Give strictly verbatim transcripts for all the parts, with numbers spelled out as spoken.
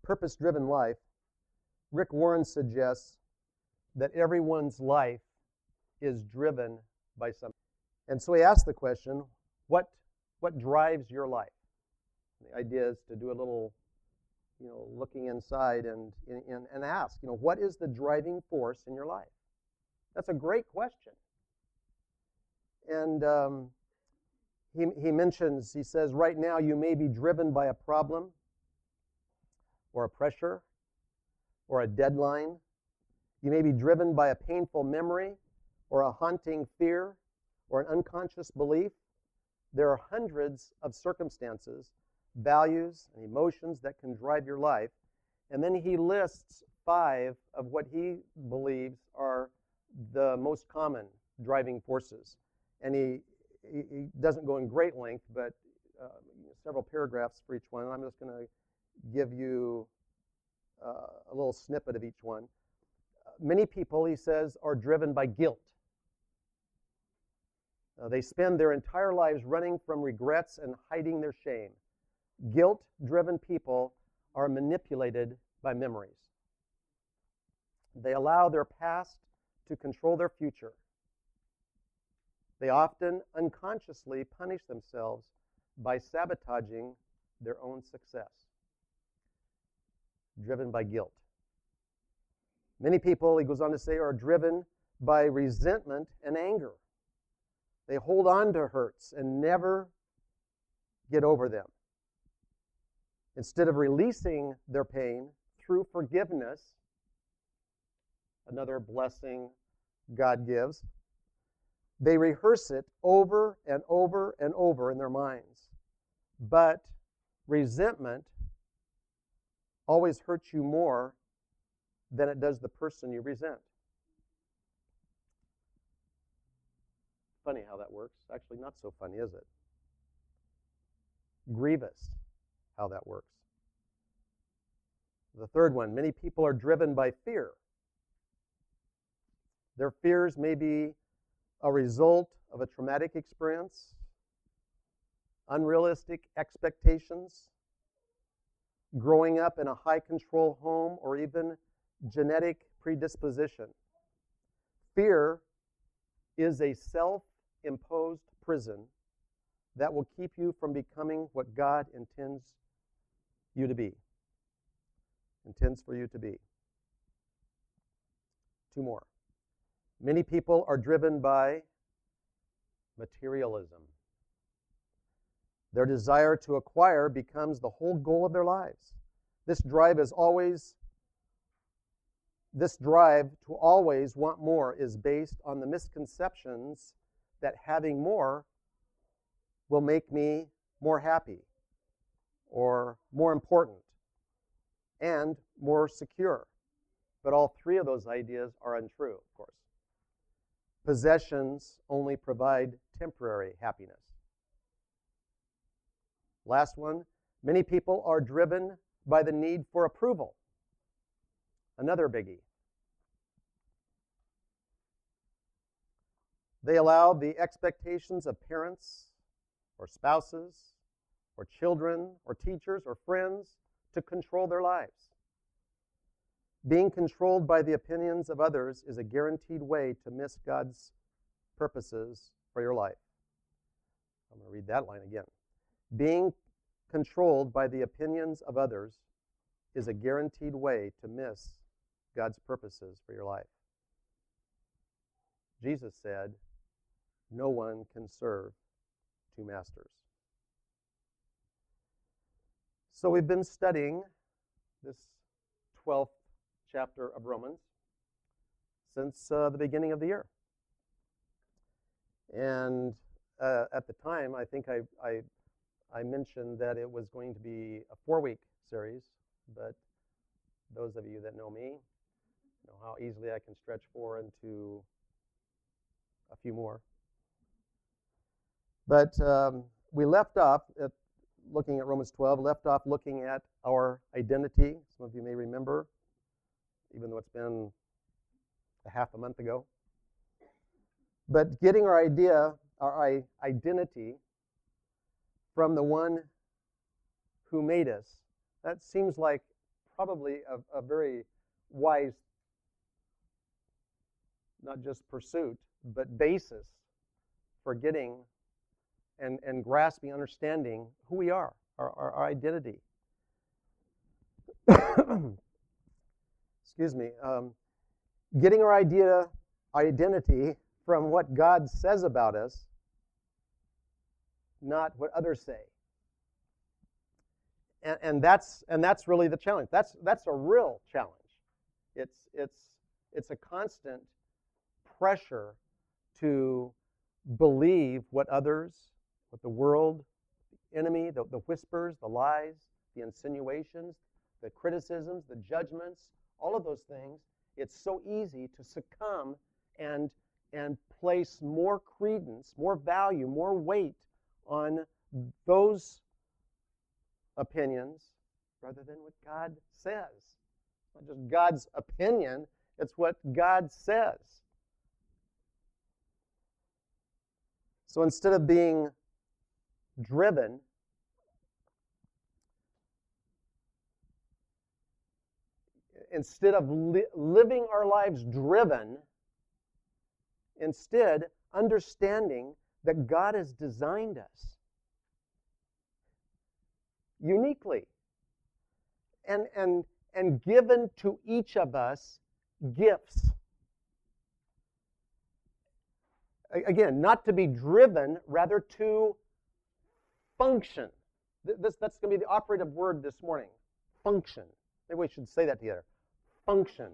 purpose-driven life, Rick Warren suggests that everyone's life is driven by something. And so he asks the question, what, what drives your life? The idea is to do a little, you know, looking inside and, and, and ask, you know, what is the driving force in your life? That's a great question. And um, he, he mentions, he says, right now you may be driven by a problem or a pressure or a deadline. You may be driven by a painful memory or a haunting fear or an unconscious belief. There are hundreds of circumstances, values, and emotions that can drive your life. And then he lists five of what he believes are the most common driving forces. And he, he, he doesn't go in great length, but uh, several paragraphs for each one. And I'm just going to give you uh, a little snippet of each one. Uh, many people, he says, are driven by guilt. Uh, they spend their entire lives running from regrets and hiding their shame. Guilt-driven people are manipulated by memories. They allow their past to control their future. They often unconsciously punish themselves by sabotaging their own success. Driven by guilt. Many people, he goes on to say, are driven by resentment and anger. They hold on to hurts and never get over them. Instead of releasing their pain through forgiveness, another blessing God gives, they rehearse it over and over and over in their minds. But resentment always hurts you more than it does the person you resent. Funny how that works. Actually, not so funny, is it? Grievous how that works. The third one, many people are driven by fear. Their fears may be a result of a traumatic experience, unrealistic expectations, growing up in a high-control home, or even genetic predisposition. Fear is a self-imposed prison that will keep you from becoming what God intends you to be, intends for you to be. Two more. Many people are driven by materialism. Their desire to acquire becomes the whole goal of their lives. This drive is always, this drive to always want more is based on the misconceptions that having more will make me more happy or more important and more secure. But all three of those ideas are untrue, of course. Possessions only provide temporary happiness. Last one, many people are driven by the need for approval. Another biggie. They allow the expectations of parents or spouses or children or teachers or friends to control their lives. Being controlled by the opinions of others is a guaranteed way to miss God's purposes for your life. I'm going to read that line again. Being controlled by the opinions of others is a guaranteed way to miss God's purposes for your life. Jesus said, no one can serve two masters. So we've been studying this twelfth chapter of Romans since uh, the beginning of the year. And uh, at the time, I think I, I, I mentioned that it was going to be a four-week series, but those of you that know me know how easily I can stretch four into a few more. But um, we left off at looking at Romans twelve, left off looking at our identity. Some of you may remember, even though it's been a half a month ago. But getting our idea, our identity from the one who made us, that seems like probably a, a very wise, not just pursuit, but basis for getting and, and grasping, understanding who we are, our, our, our identity. Excuse me. Um, getting our idea, identity from what God says about us, not what others say. And, and that's and that's really the challenge. That's that's a real challenge. It's it's it's a constant pressure to believe what others, what the world, the enemy, the, the whispers, the lies, the insinuations, the criticisms, the judgments, all of those things. It's so easy to succumb and and place more credence, more value, more weight on those opinions rather than what God says. It's not just God's opinion, it's what God says. So instead of being driven, instead of li- living our lives driven, instead understanding that God has designed us uniquely and, and, and given to each of us gifts. Again, not to be driven, rather to function. This, that's going to be the operative word this morning. Function. Maybe we should say that together. Function.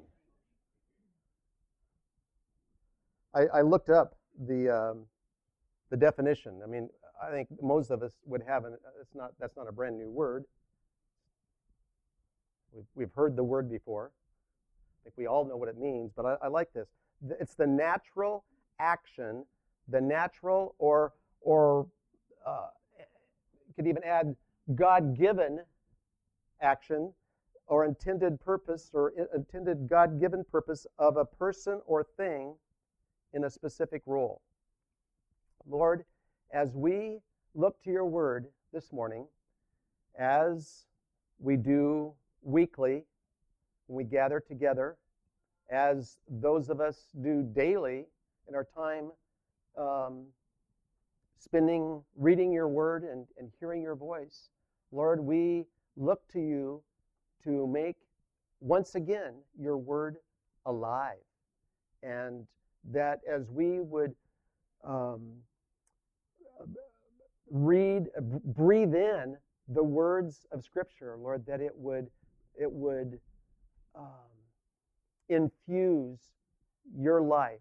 I, I looked up the um, the definition. I mean, I think most of us would have an. It's not. That's not a brand new word. We've we've heard the word before. I think we all know what it means. But I, I like this. It's the natural action, the natural or or uh, you could even add God-given action or intended purpose or intended God-given purpose of a person or thing in a specific role. Lord, as we look to your word this morning, as we do weekly, when we gather together, as those of us do daily in our time um, spending, reading your word and, and hearing your voice, Lord, we look to you to make, once again, your word alive. And that as we would um, read, breathe in the words of Scripture, Lord, that it would, it would um, infuse your life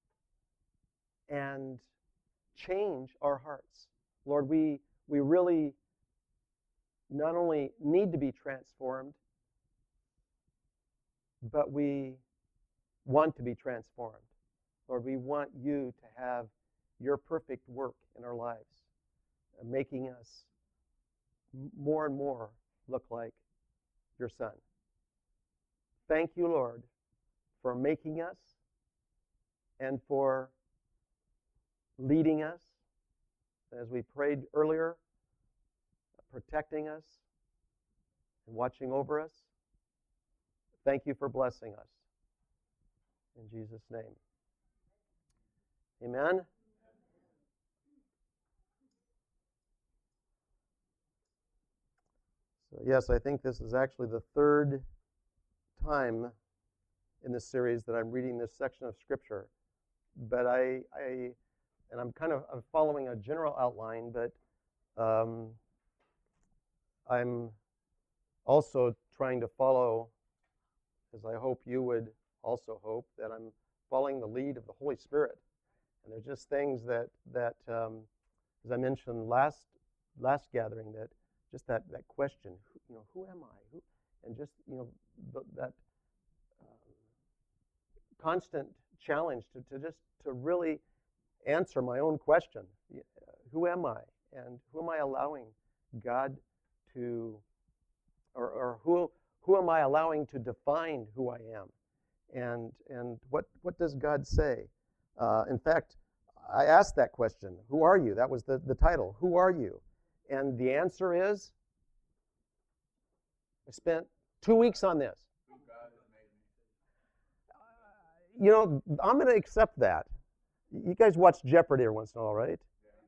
and change our hearts. Lord, we we really not only need to be transformed, but we want to be transformed. Lord, we want you to have your perfect work in our lives, making us more and more look like your Son. Thank you, Lord, for making us and for leading us, as we prayed earlier, protecting us and watching over us. Thank you for blessing us. In Jesus' name. Amen. So yes, I think this is actually the third time in this series that I'm reading this section of Scripture. But I, I and I'm kind of I'm following a general outline, but um, I'm also trying to follow, as I hope you would also hope, that I'm following the lead of the Holy Spirit. And there's just things that, that um, as I mentioned last last gathering, that just that, that question, you know, who am I? Who, and just, you know, th- that um, constant challenge to, to just to really answer my own question. Who am I? And who am I allowing God to, or, or who who am I allowing to define who I am? And and what what does God say? Uh, in fact, I asked that question, who are you? That was the, the title, who are you? And the answer is, I spent Two weeks on this. You know, I'm going to accept that. You guys watch Jeopardy every once in a while, right?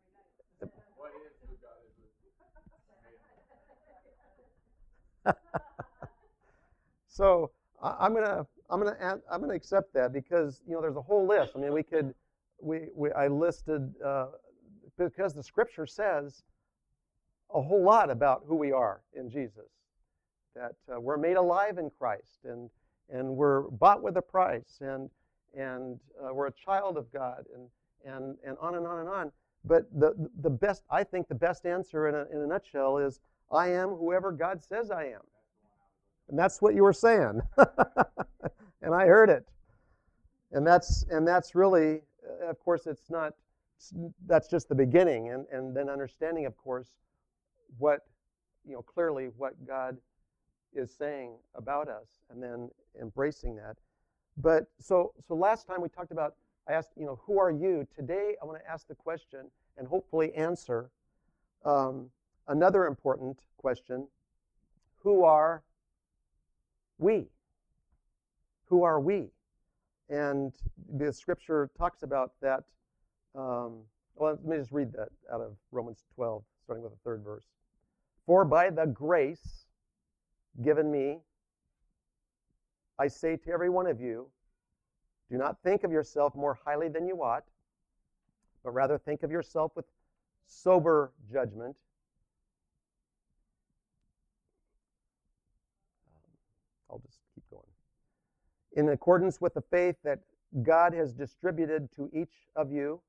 So I'm gonna I'm gonna add, I'm gonna accept that because you know there's a whole list. I mean, we could we, we I listed uh, because the Scripture says a whole lot about who we are in Jesus. That uh, we're made alive in Christ, and and we're bought with a price, and and uh, we're a child of God, and and and on and on and on. But the the best I think the best answer in a in a nutshell is I am whoever God says I am. And that's what you were saying. And I heard it. And that's and that's really, of course, it's not, that's just the beginning. And, and then understanding, of course, what, you know, clearly what God is saying about us and then embracing that. But so so last time we talked about, I asked, you know, who are you? Today I want to ask the question and hopefully answer um, another important question. Who are we? Who are we? And the Scripture talks about that. Um, well, let me just read that out of Romans twelve, starting with the third verse. For by the grace given me, I say to every one of you, do not think of yourself more highly than you ought, but rather think of yourself with sober judgment. I'll just keep going. In accordance with the faith that God has distributed to each of you,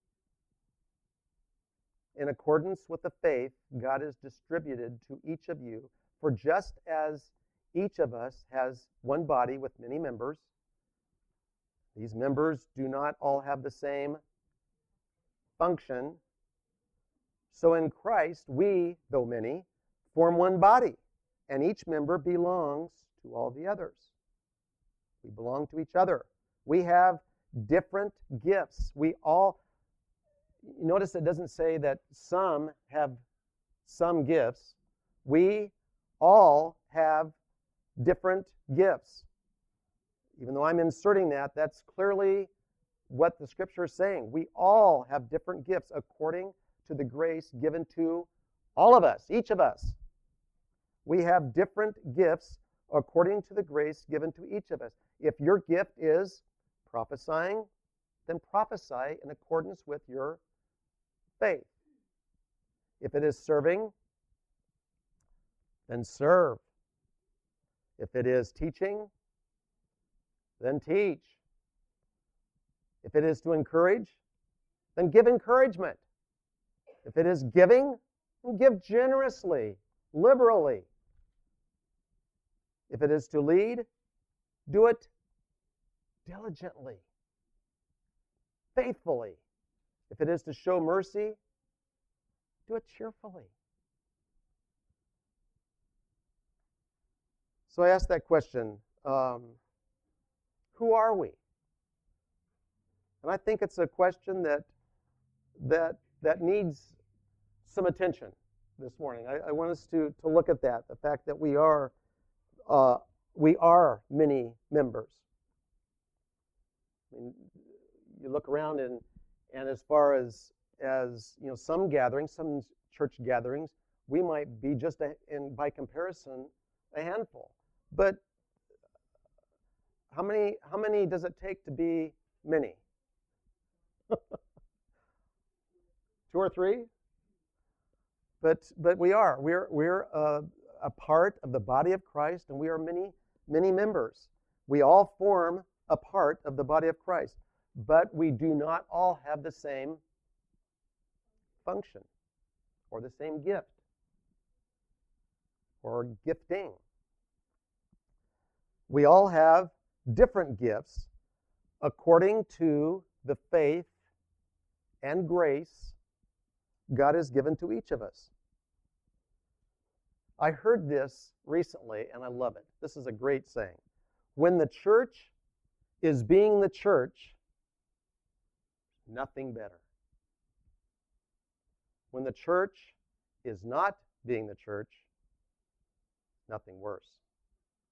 in accordance with the faith God has distributed to each of you, for just as each of us has one body with many members, these members do not all have the same function, so in Christ we, though many, form one body, and each member belongs to all the others. We belong to each other. We have different gifts. We all, notice it doesn't say that some have some gifts. We all have different gifts. Even though I'm inserting that, that's clearly what the Scripture is saying. We all have different gifts according to the grace given to all of us, each of us. We have different gifts according to the grace given to each of us. If your gift is prophesying, then prophesy in accordance with your faith. If it is serving, then serve. If it is teaching, then teach. If it is to encourage, then give encouragement. If it is giving, then give generously, liberally. If it is to lead, do it diligently, faithfully. If it is to show mercy, do it cheerfully. So I asked that question, um, who are we? And I think it's a question that that that needs some attention this morning. I, I want us to, to look at that, the fact that we are uh, we are many members. I mean, you look around and and as far as as you know, some gatherings, some church gatherings, we might be just a, in by comparison a handful. But how many how many does it take to be many? Two or three? But but we are we're we're uh, a part of the body of Christ, and we are many many members. We all form a part of the body of Christ, but we do not all have the same function or the same gift or gifting. We all have different gifts according to the faith and grace God has given to each of us. I heard this recently, and I love it. This is a great saying. When the church is being the church, nothing better. When the church is not being the church, nothing worse.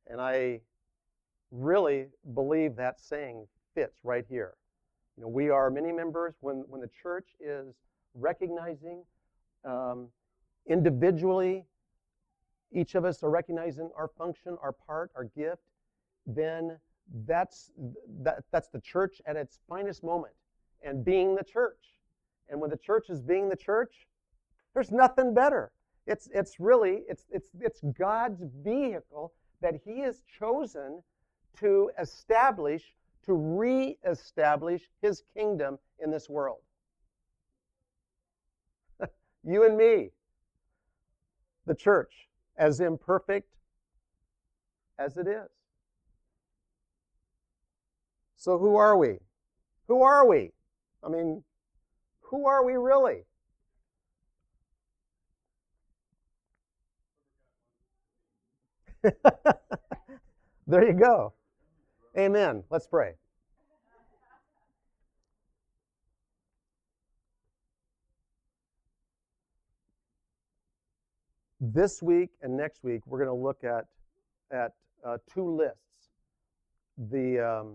And I really believe that saying fits right here. You know, we are many members. When, when the church is recognizing um, individually, each of us are recognizing our function, our part, our gift, then that's, that, that's the church at its finest moment and being the church. And when the church is being the church, there's nothing better. It's, it's really, it's, it's, it's God's vehicle that he has chosen to establish, to re-establish his kingdom in this world. You and me, the church, as imperfect as it is. So who are we? Who are we? I mean, who are we really? There you go. Amen. Let's pray. This week and next week, we're going to look at at uh, two lists. The um,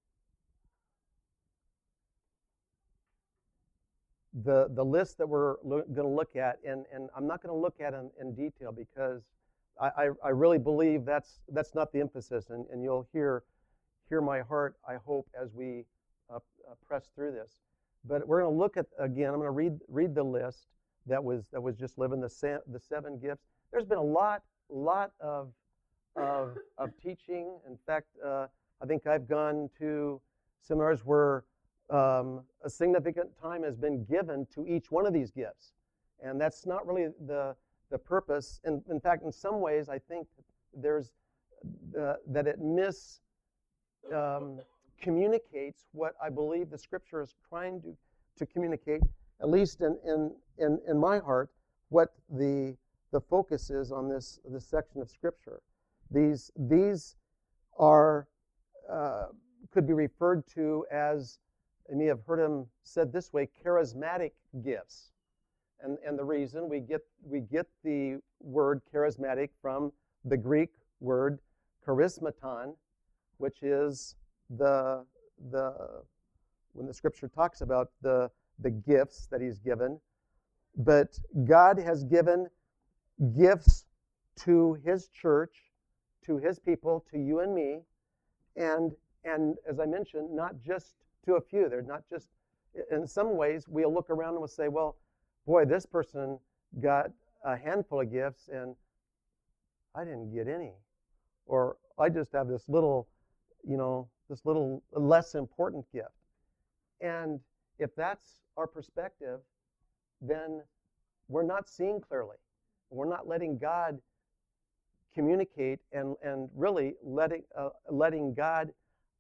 the the list that we're lo- going to look at, and and I'm not going to look at it in, in detail because I, I I really believe that's that's not the emphasis, and and you'll hear hear my heart, I hope, as we uh, uh, press through this. But we're going to look at again. I'm going to read read the list that was that was just living the se- the seven gifts. There's been a lot lot of of of teaching. In fact, uh, I think I've gone to seminars where um, a significant time has been given to each one of these gifts, and that's not really the the purpose. And in fact, in some ways, I think there's uh, that it mis um, communicates what I believe the Scripture is trying to to communicate. At least in, in, in, in my heart, what the the focus is on this this section of Scripture. These these are uh, could be referred to as, you may have heard him said this way, charismatic gifts. And and the reason we get we get the word charismatic from the Greek word charismaton, which is the the when the Scripture talks about the the gifts that he's given. But God has given gifts to his church, to his people, to you and me, and and as I mentioned, not just to a few. They're not just, in some ways, we'll look around and we'll say, well, boy, this person got a handful of gifts and I didn't get any. Or I just have this little, you know, this little less important gift. And if that's our perspective, then we're not seeing clearly. We're not letting God communicate and, and really letting, uh, letting God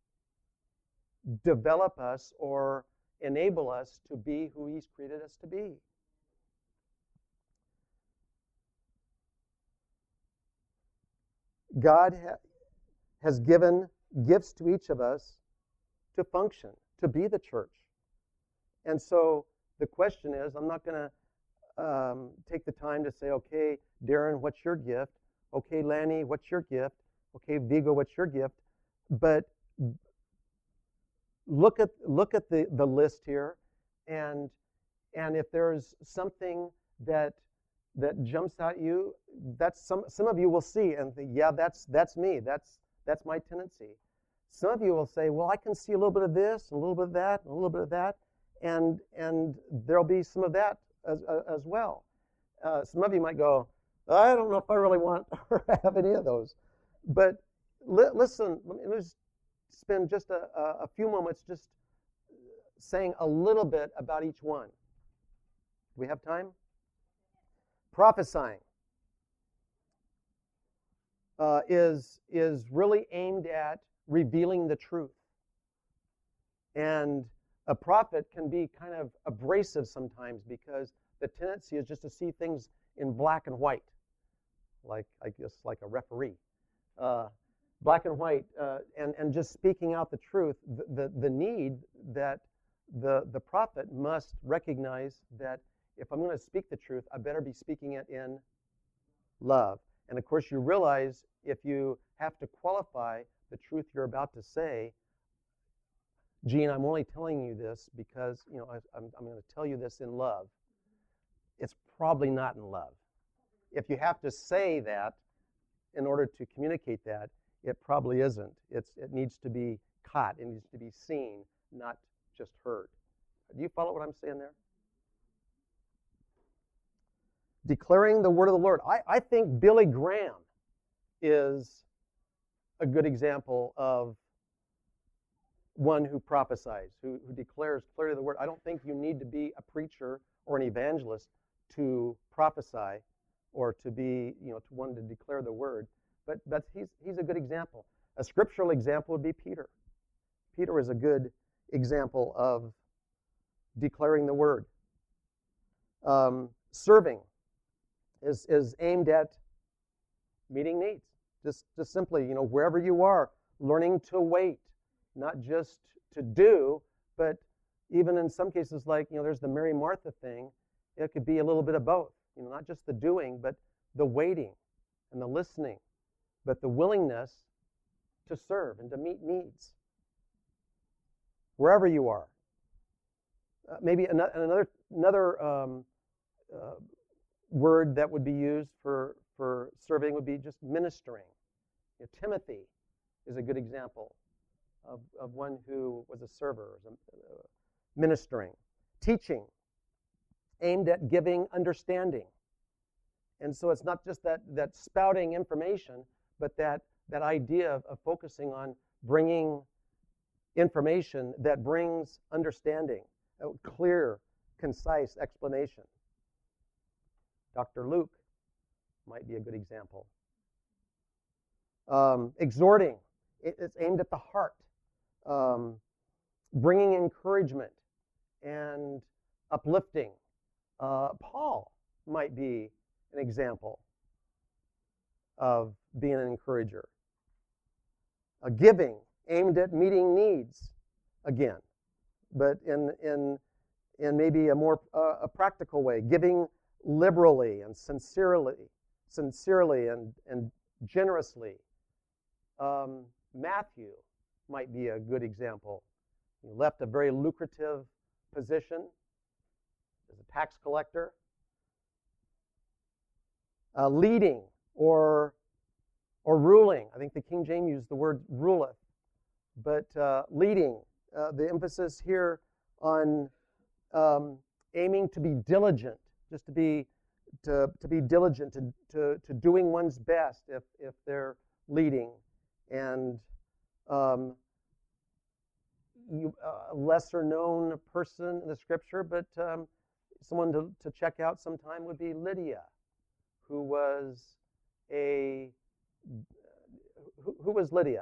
develop us or enable us to be who he's created us to be. God ha- has given gifts to each of us to function, to be the church. And so the question is, I'm not going to um, take the time to say, okay, Darren, what's your gift? Okay, Lanny, what's your gift? Okay, Vigo, what's your gift? But look at look at the, the list here, and and if there's something that that jumps at you, that's some some of you will see and think, yeah, that's that's me. That's that's my tendency. Some of you will say, well, I can see a little bit of this, a little bit of that, and a little bit of that. And and there'll be some of that as uh, as well. Uh, some of you might go, I don't know if I really want or have any of those. But li- listen, let me just spend just a, a few moments just saying a little bit about each one. Do we have time? Prophesying uh, is is really aimed at revealing the truth. And a prophet can be kind of abrasive sometimes because the tendency is just to see things in black and white, like I guess like a referee, uh, black and white, uh, and and just speaking out the truth. The, the the need that the the prophet must recognize that if I'm going to speak the truth, I better be speaking it in love. And of course, you realize if you have to qualify the truth you're about to say, Gene, I'm only telling you this because, you know, I, I'm, I'm going to tell you this in love. It's probably not in love. If you have to say that in order to communicate that, it probably isn't. It's, it needs to be caught. It needs to be seen, not just heard. Do you follow what I'm saying there? Declaring the word of the Lord. I, I think Billy Graham is a good example of one who prophesies, who, who declares clearly the word. I don't think you need to be a preacher or an evangelist to prophesy or to be, you know, to one to declare the word. But, but he's, he's a good example. A scriptural example would be Peter. Peter is a good example of declaring the word. Um, serving is, is aimed at meeting needs. Just, just simply, you know, wherever you are, learning to wait, not just to do, but even in some cases, like, you know, there's the Mary Martha thing, it could be a little bit of both. You know, not just the doing, but the waiting and the listening, but the willingness to serve and to meet needs. Wherever you are. Uh, maybe another another, another um, uh, word that would be used for, for serving would be just ministering. You know, Timothy is a good example of, of one who was a server, was a, uh, ministering. Teaching, aimed at giving understanding. And so it's not just that, that spouting information, but that, that idea of, of focusing on bringing information that brings understanding, a clear, concise explanation. Doctor Luke might be a good example. Um, exhorting, it, it's aimed at the heart. Um, bringing encouragement and uplifting. Uh, Paul might be an example of being an encourager. A giving, aimed at meeting needs, again, but in in in maybe a more uh, a practical way, giving liberally and sincerely, sincerely and and generously. Um, Matthew might be a good example. He left a very lucrative position as a tax collector, uh, leading or or ruling. I think the King James used the word ruleth, but uh, leading. Uh, the emphasis here on um, aiming to be diligent, just to be to to be diligent, to to to doing one's best if if they're leading, and um, you, uh, a lesser known person in the scripture, but um, someone to, to check out sometime would be Lydia, who was a, who, who was Lydia?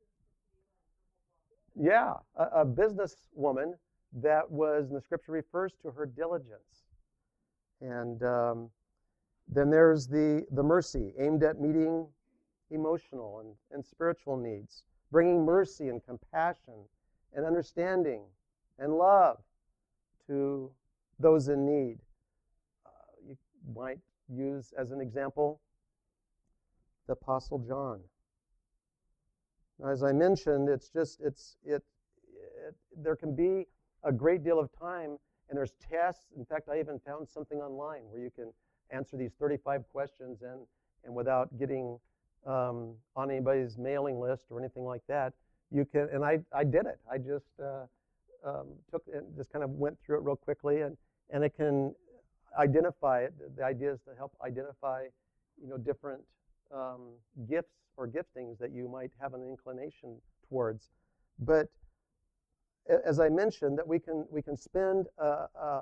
Yeah, a, a businesswoman that was, and the scripture refers to her diligence. And um, then there's the, the mercy, aimed at meeting emotional and, and spiritual needs, bringing mercy and compassion and understanding and love to those in need. Uh, you might use as an example the Apostle John. Now, as I mentioned, it's just it's it, it there can be a great deal of time, and there's tests. In fact, I even found something online where you can answer these thirty-five questions and and without getting um, on anybody's mailing list or anything like that, you can. And I I did it. I just uh, um, took it, just kind of went through it real quickly, and and it can identify it. The idea is to help identify, you know, different um, gifts or giftings that you might have an inclination towards. But as I mentioned, that we can we can spend a, a,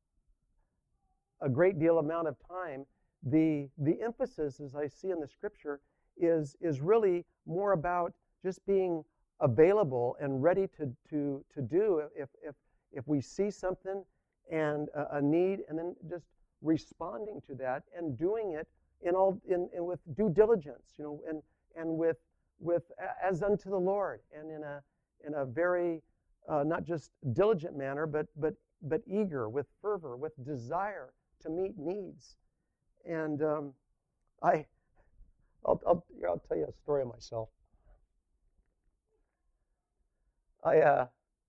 a great deal amount of time. The the emphasis, as I see in the scripture, is is really more about just being available and ready to to to do if if if we see something and a, a need, and then just responding to that and doing it in all in, in with due diligence, you know, and and with with as unto the Lord, and in a in a very uh, not just diligent manner, but but but eager, with fervor, with desire to meet needs. And um, I I'll, I'll, here, I'll tell you a story of myself. I, uh,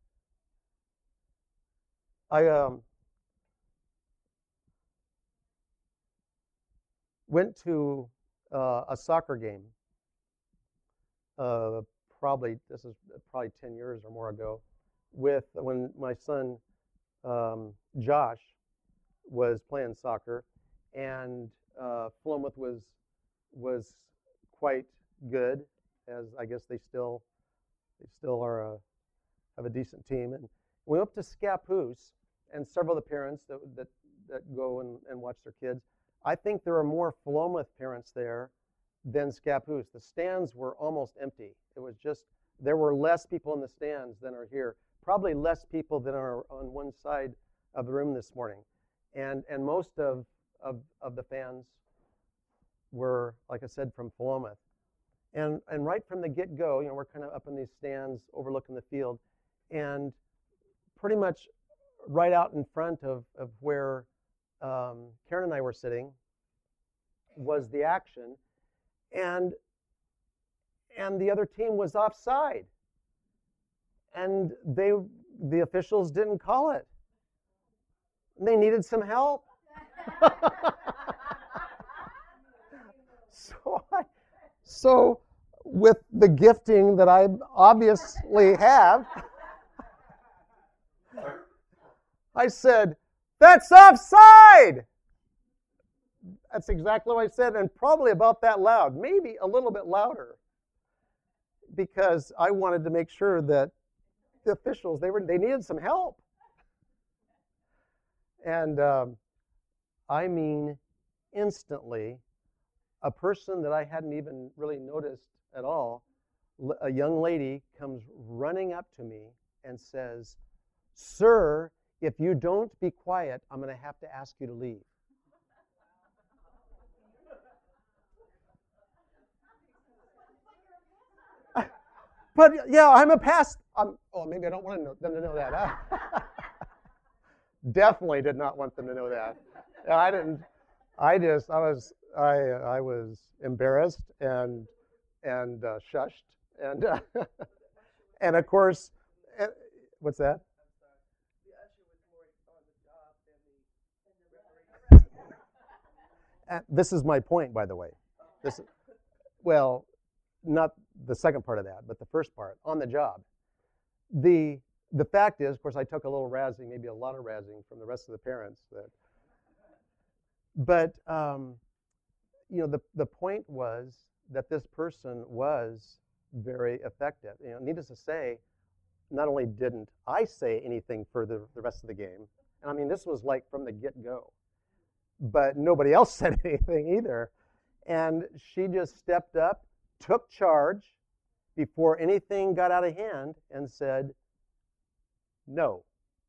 I um, went to uh, a soccer game. Uh, probably this is probably ten years or more ago, with when my son um, Josh was playing soccer, and uh, Philomath was was quite good, as I guess they still they still are a, have a decent team. And we went up to Scappoose, and several of the parents that that, that go and, and watch their kids. I think there are more Philomath parents there than Scappoose. The stands were almost empty. It was just, there were less people in the stands than are here. Probably less people than are on one side of the room this morning. And and most of, of, of the fans were, like I said, from Philomath. And and right from the get-go, you know, we're kind of up in these stands overlooking the field. And pretty much right out in front of, of where um, Karen and I were sitting was the action. And and the other team was offside, and they the officials didn't call it. They needed some help. so I, so with the gifting that I obviously have, I said, "That's offside." That's exactly what I said, and probably about that loud, maybe a little bit louder, because I wanted to make sure that the officials, they were they needed some help. And um, I mean, instantly, a person that I hadn't even really noticed at all, a young lady comes running up to me and says, "Sir, if you don't be quiet, I'm going to have to ask you to leave." But yeah, I'm a past. Um, oh, maybe I don't want to know, them to know that. Huh? Definitely did not want them to know that. I didn't. I just. I was. I. I was embarrassed and and uh, shushed and uh, and of course, uh, what's that? Uh, this is my point, by the way. This. Well, not the second part of that, but the first part, on the job. The the fact is, of course, I took a little razzing, maybe a lot of razzing from the rest of the parents. That, but um, you know, the the point was that this person was very effective. You know, needless to say, not only didn't I say anything for the, the rest of the game, and I mean, this was like from the get-go, but nobody else said anything either. And she just stepped up, took charge before anything got out of hand, and said, "No."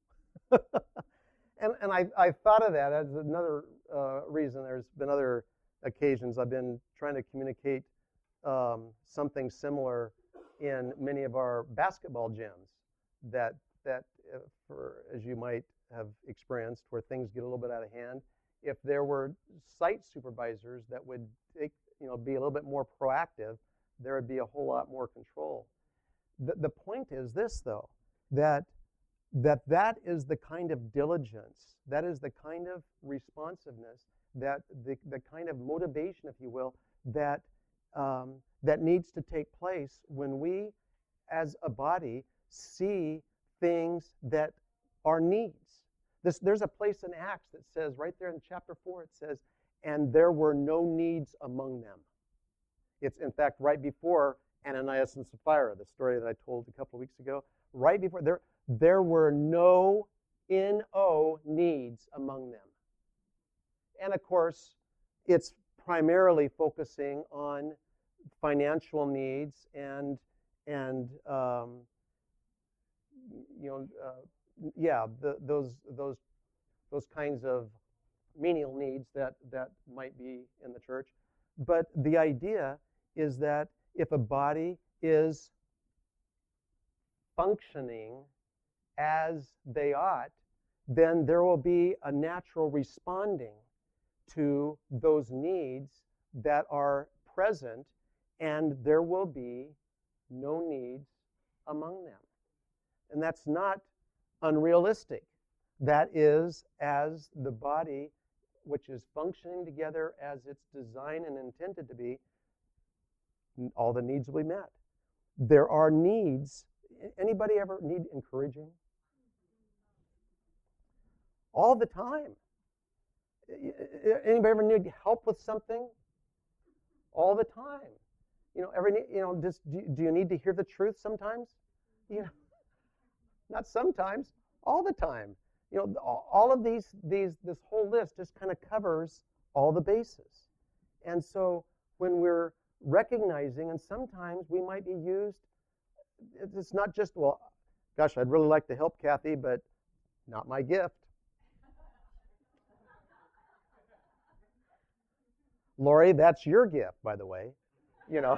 and and I, I thought of that as another uh, reason. There's been other occasions I've been trying to communicate um, something similar in many of our basketball gyms. That that uh, for as you might have experienced, where things get a little bit out of hand, if there were site supervisors that would take, you know, be a little bit more proactive, there would be a whole lot more control. The, the point is this, though, that, that that is the kind of diligence, that is the kind of responsiveness, that the, the kind of motivation, if you will, that, um, that needs to take place when we, as a body, see things that are needs. This, there's a place in Acts that says, right there in chapter four, it says, "And there were no needs among them." It's, in fact, right before Ananias and Sapphira, the story that I told a couple of weeks ago. Right before, there, there were no N O needs among them. And, of course, it's primarily focusing on financial needs and, and um, you know, uh, yeah, the, those those those kinds of menial needs that that might be in the church. But the idea is that if a body is functioning as they ought, then there will be a natural responding to those needs that are present, and there will be no needs among them. And that's not unrealistic. That is, as the body, which is functioning together as it's designed and intended to be, all the needs will be met. There are needs. Anybody ever need encouraging? All the time. Anybody ever need help with something? All the time. You know, every you know, just do, do you need to hear the truth sometimes? You know, not sometimes, all the time. You know, all of these these this whole list just kind of covers all the bases. And so when we're recognizing, and sometimes we might be used, it's not just, well, gosh, I'd really like to help Kathy, but not my gift. Lori, that's your gift, by the way. You know.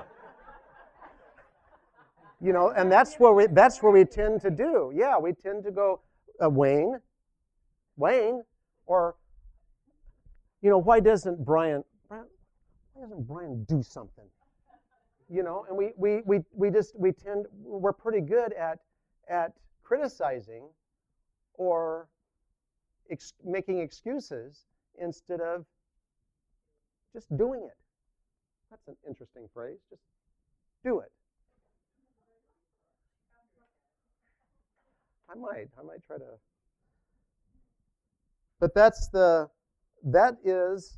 You know, and that's where we that's where we tend to do. Yeah, we tend to go, uh, Wayne, Wayne, or you know, why doesn't Brian, Brian why doesn't Brian do something? You know, and we we we we just we tend we're pretty good at at criticizing or ex- making excuses instead of just doing it. That's an interesting phrase. Just do it. I might. I might try to. But that's the, that is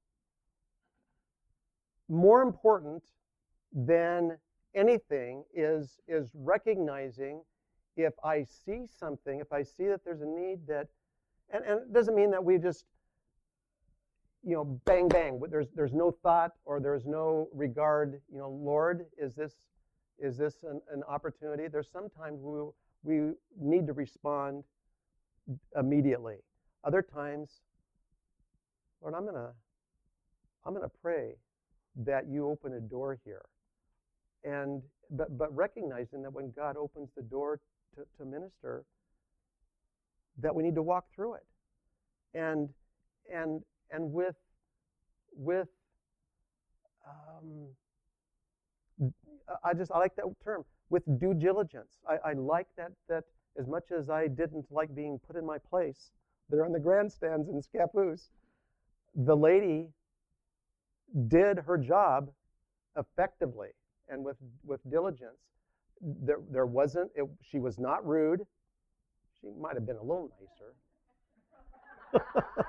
more important than anything is, is recognizing if I see something, if I see that there's a need that, and, and it doesn't mean that we just, you know, bang, bang, there's, there's no thought or there's no regard, you know, Lord, is this, is this an, an opportunity? There's sometimes we we need to respond immediately. Other times, Lord, I'm gonna, I'm gonna pray that you open a door here. And but but recognizing that when God opens the door to, to minister, that we need to walk through it. And and and with with um, I just I like that term, with due diligence. I, I like that that as much as I didn't like being put in my place there on the grandstands in Scappoose, the lady did her job effectively and with with diligence. There there wasn't it, she was not rude. She might have been a little nicer.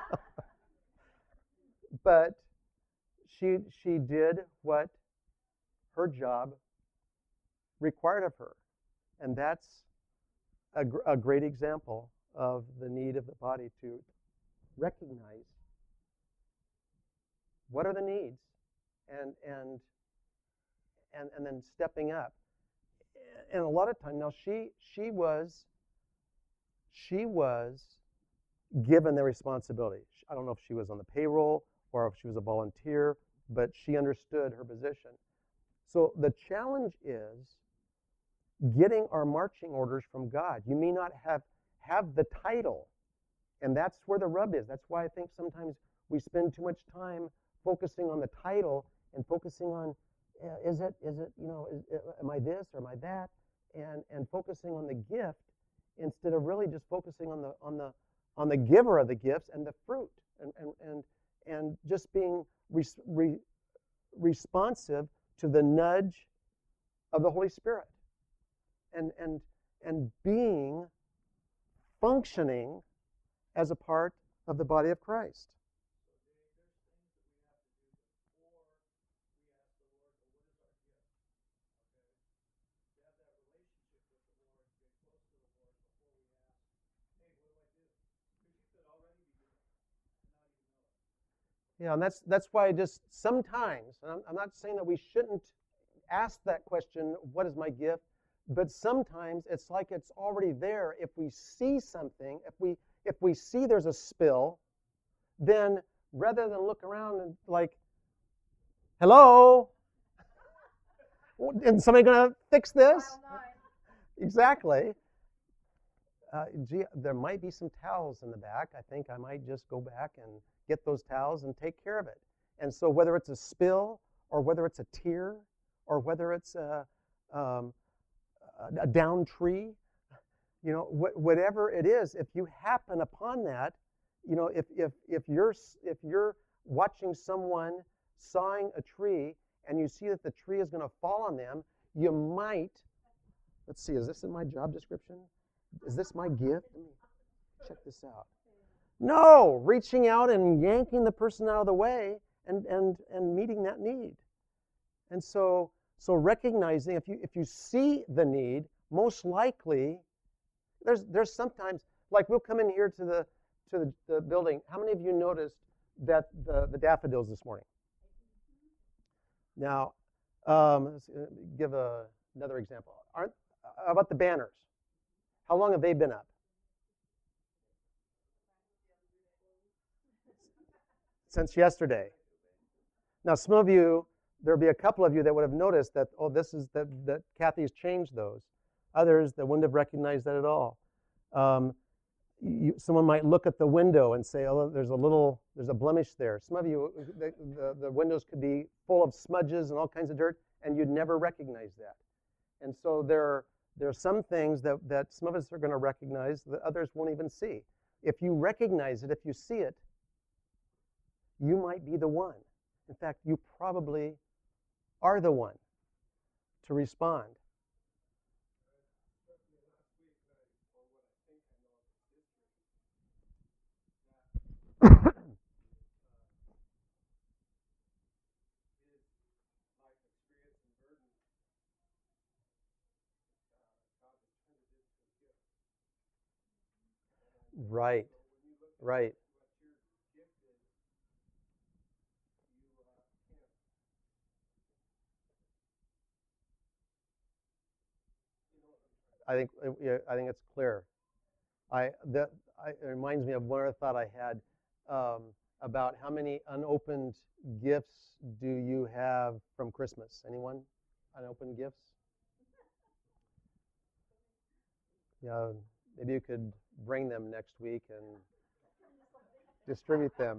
But she she did what her job required of her. And that's a, gr- a great example of the need of the body to recognize what are the needs and and and and then stepping up. And a lot of time now she she was she was given the responsibility. I don't know if she was on the payroll or if she was a volunteer, but she understood her position. So the challenge is getting our marching orders from God. You may not have, have the title, and that's where the rub is. That's why I think sometimes we spend too much time focusing on the title and focusing on, uh, is it, is it, you know, is, uh, am I this or am I that? And and focusing on the gift instead of really just focusing on the on the on the giver of the gifts and the fruit, and and and, and just being res, re, responsive to the nudge of the Holy Spirit. And, and, and being, functioning as a part of the body of Christ. Yeah, and that's that's why I just sometimes, and I'm, I'm not saying that we shouldn't ask that question, what is my gift? But sometimes it's like it's already there. If we see something, if we if we see there's a spill, then rather than look around and like, hello, is somebody going to fix this? Exactly. Uh, gee, there might be some towels in the back. I think I might just go back and get those towels and take care of it. And so whether it's a spill or whether it's a tear, or whether it's a, um, a down tree, you know, wh- whatever it is, if you happen upon that, you know, if if if you're if you're watching someone sawing a tree and you see that the tree is going to fall on them, you might, let's see, is this in my job description? Is this my gift? Let me check this out. No, reaching out and yanking the person out of the way and and and meeting that need. And so so recognizing if you if you see the need, most likely there's there's sometimes, like, we'll come in here to the to the, the building. How many of you noticed that the, the daffodils this morning? Now, um, let's give a, another example. Aren't how about the banners? How long have they been up? Since yesterday. Now, some of you, there'll be a couple of you that would have noticed that, oh, this is that that Kathy's changed those. Others that wouldn't have recognized that at all. Um, you, someone might look at the window and say, oh, there's a little, there's a blemish there. Some of you, the, the, the windows could be full of smudges and all kinds of dirt, and you'd never recognize that. And so there, there are some things that, that some of us are going to recognize that others won't even see. If you recognize it, if you see it, you might be the one. In fact, you probably are the one to respond. Right, right. I think yeah, I think it's clear. I that I, it reminds me of one other thought I had um, about how many unopened gifts do you have from Christmas? Anyone? Unopened gifts? Yeah, maybe you could bring them next week and distribute them.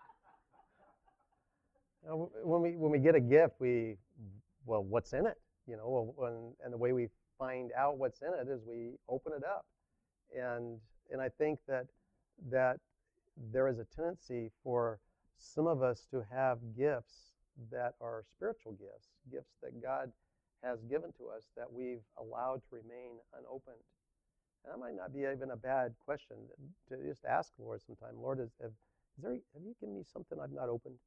You know, when we when we get a gift, we well, what's in it? You know, when, and the way we find out what's in it is we open it up, and and I think that that there is a tendency for some of us to have gifts that are spiritual gifts, gifts that God has given to us that we've allowed to remain unopened. And that might not be even a bad question to just ask Lord sometime. Lord, is, have, is there, have you given me something I've not opened?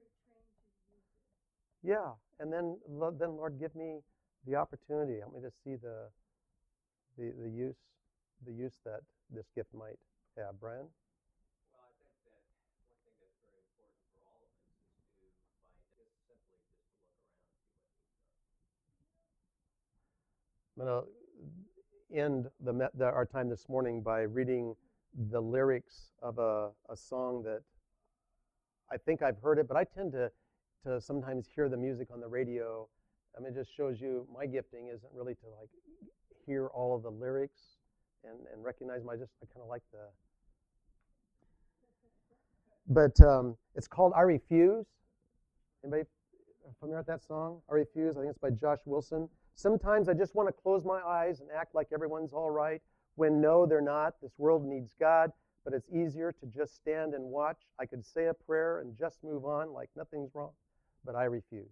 Yeah, and then then Lord, give me the opportunity. Help me to see the the the use the use that this gift might have. Brian? I'm going to end the, the, our time this morning by reading the lyrics of a, a song that I think I've heard it, but I tend to, to sometimes hear the music on the radio. I mean, it just shows you my gifting isn't really to like hear all of the lyrics and, and recognize them. I just I kind of like the. But um, it's called "I Refuse." Anybody familiar with that song? "I Refuse." I think it's by Josh Wilson. Sometimes I just want to close my eyes and act like everyone's all right, when no, they're not. This world needs God, but it's easier to just stand and watch. I could say a prayer and just move on like nothing's wrong, but I refuse.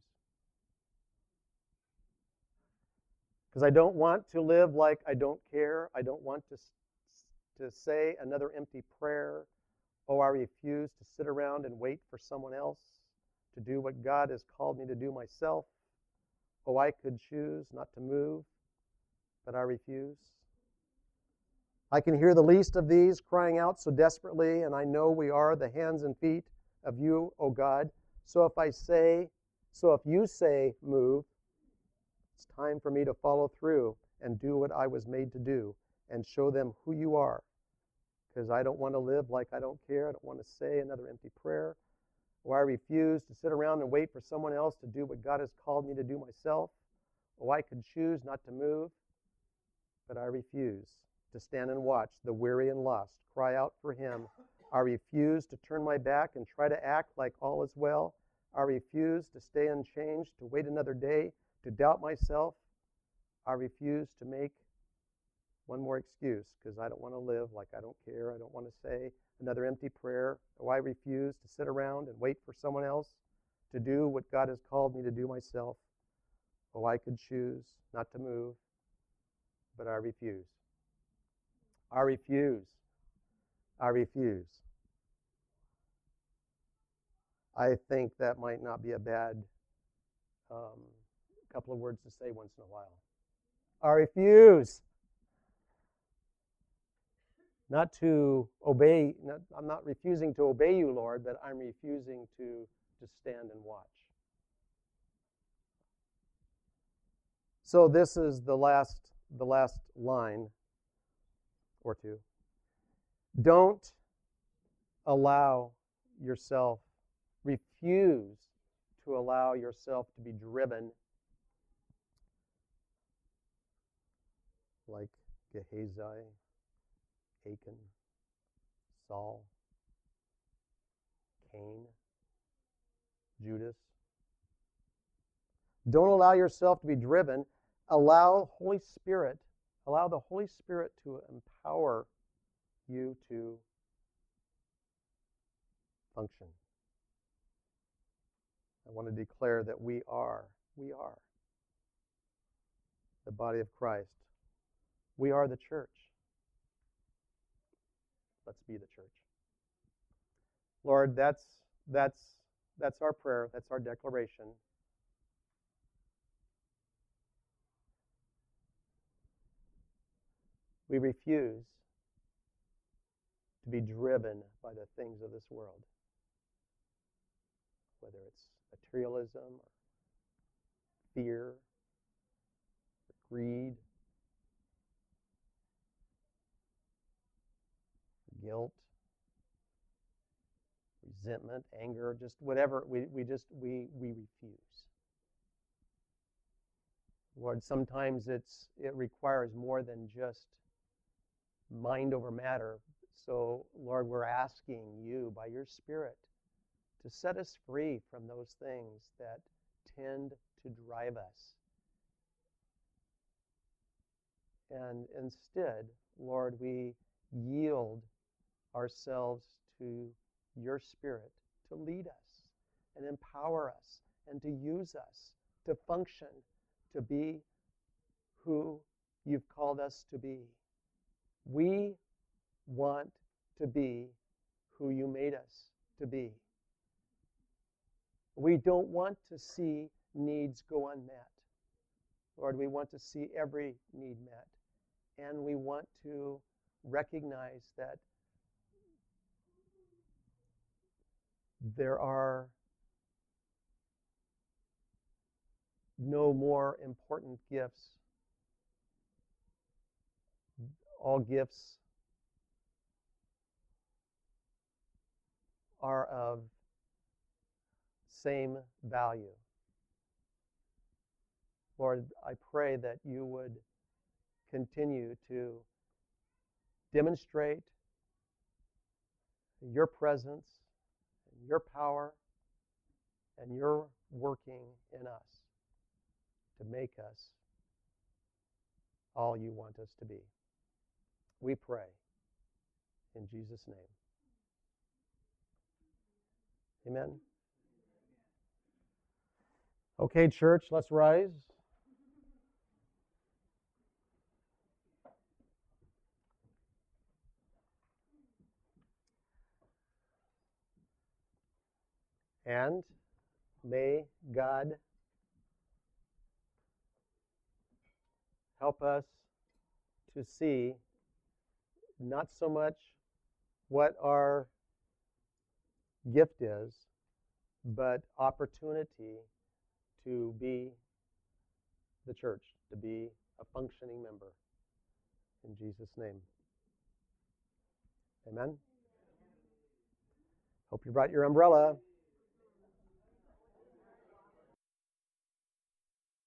Because I don't want to live like I don't care. I don't want to, to say another empty prayer. Oh, I refuse to sit around and wait for someone else to do what God has called me to do myself. Oh, I could choose not to move, but I refuse. I can hear the least of these crying out so desperately, and I know we are the hands and feet of you, O God. So if I say, so if you say, move, it's time for me to follow through and do what I was made to do and show them who you are. Because I don't want to live like I don't care. I don't want to say another empty prayer. Or I refuse to sit around and wait for someone else to do what God has called me to do myself. Oh, I could choose not to move, but I refuse to stand and watch the weary and lost cry out for him. I refuse to turn my back and try to act like all is well. I refuse to stay unchanged, to wait another day, to doubt myself. I refuse to make one more excuse because I don't want to live like I don't care. I don't want to say another empty prayer. Oh, I refuse to sit around and wait for someone else to do what God has called me to do myself. Oh, I could choose not to move, but I refuse. I refuse. I refuse. I think that might not be a bad um, couple of words to say once in a while. I refuse not to obey. Not, I'm not refusing to obey you, Lord, but I'm refusing to just stand and watch. So this is the last, the last line or two. Don't allow yourself, refuse to allow yourself to be driven like Gehazi, Achan, Saul, Cain, Judas. Don't allow yourself to be driven. Allow Holy Spirit, allow the Holy Spirit to empower you to function. I want to declare that we are, we are the body of Christ. We are the church. Let's be the church. Lord, that's that's that's our prayer, that's our declaration. We refuse to be driven by the things of this world, whether it's materialism or fear or greed, guilt, resentment, anger, just whatever. We, we just, we, we refuse. Lord, sometimes it's it requires more than just mind over matter. So, Lord, we're asking you by your Spirit to set us free from those things that tend to drive us. And instead, Lord, we yield ourselves to your Spirit to lead us and empower us and to use us to function, to be who you've called us to be. We want to be who you made us to be. We don't want to see needs go unmet. Lord, we want to see every need met. And we want to recognize that there are no more important gifts. All gifts are of same value. Lord, I pray that you would continue to demonstrate your presence, and your power, and your working in us to make us all you want us to be. We pray in Jesus' name. Amen. Okay, church, let's rise. And may God help us to see not so much what our gift is, but opportunity to be the church, to be a functioning member. In Jesus' name. Amen. Hope you brought your umbrella.